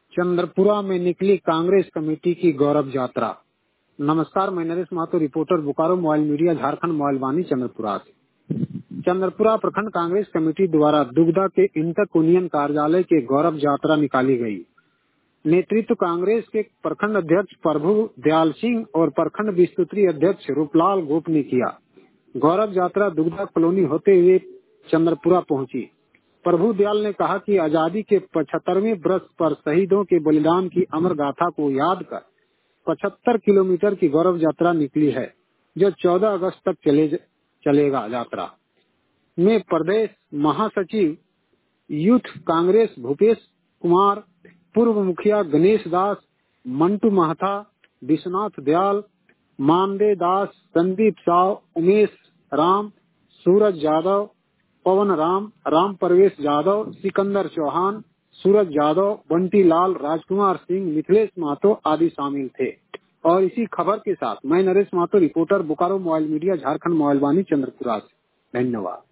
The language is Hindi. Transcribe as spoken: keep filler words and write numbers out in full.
चंद्रपुरा में निकली कांग्रेस कमेटी की गौरव यात्रा। नमस्कार, मैं Naresh Mahato, reporter Bokaro mobile media Jharkhand mobile वाणी चंद्रपुरा से। चंद्रपुरा प्रखंड कांग्रेस कमेटी द्वारा दुगदा के इंटक यूनियन कार्यालय के गौरव यात्रा निकाली गई। नेतृत्व कांग्रेस के प्रखंड अध्यक्ष प्रभु दयाल सिंह और प्रखंड विस्तृति अध्यक्ष रूपलाल गोप ने किया। गौरव यात्रा दुगदा कॉलोनी होते हुए चंद्रपुरा पहुंची। प्रभु दयाल ने कहा कि आजादी के पचहत्तरवें वर्ष पर शहीदों के बलिदान की अमर गाथा को याद कर पचहत्तर किलोमीटर की गौरव यात्रा निकली है, जो चौदह अगस्त तक चले चलेगा। यात्रा में प्रदेश महासचिव यूथ कांग्रेस भूपेश कुमार, पूर्व मुखिया गणेश दास, मंटू महथा, विश्वनाथ दयाल, मानदेव दास, संदीप साव, उमेश राम, सूरज यादव, पवन राम, राम प्रवेश यादव, सिकंदर चौहान, सूरज यादव, बंटी लाल, राजकुमार सिंह, मिथिलेश महतो आदि शामिल थे। और इसी खबर के साथ मैं Naresh Mahato, reporter Bokaro mobile media Jharkhand mobile वाणी चंद्रपुरा से। धन्यवाद।